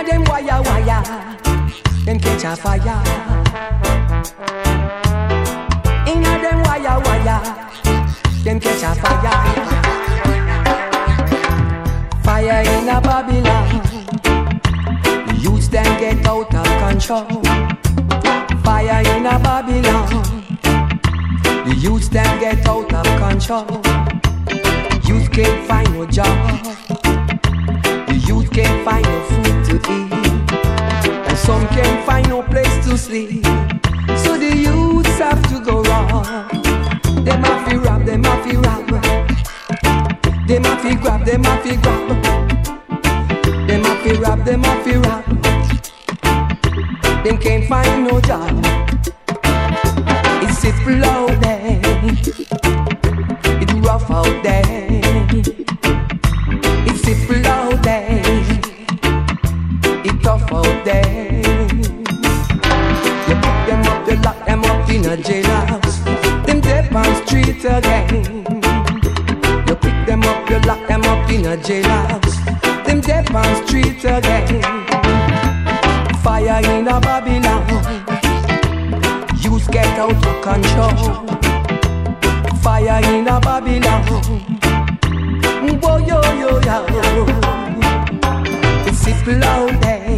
Inna them wire, them catch a fire. Inna them wire, them catch a fire. Fire in a Babylon, the youths them get out of control. Fire in a Babylon, the youths them get out of control. Youth can't find no job, the youth can't find no food to eat, and some can't find no place to sleep. So the youths have to go wrong. Them have to rob, them have to rob. Them have to grab, them have to grab. Them have to rob, them have to rob. Them can't find no job. It's simple out there, it's rough out there. It's simple out there, it's tough out there. You pick them up, you lock them up in a jailhouse. Them dead on street again. You pick them up, you lock them up in a jailhouse. Them dead on street again. Fire in a Babylon, youth get out of control. Fire in a Babylon, whoa yo yo yo. It's simple out there,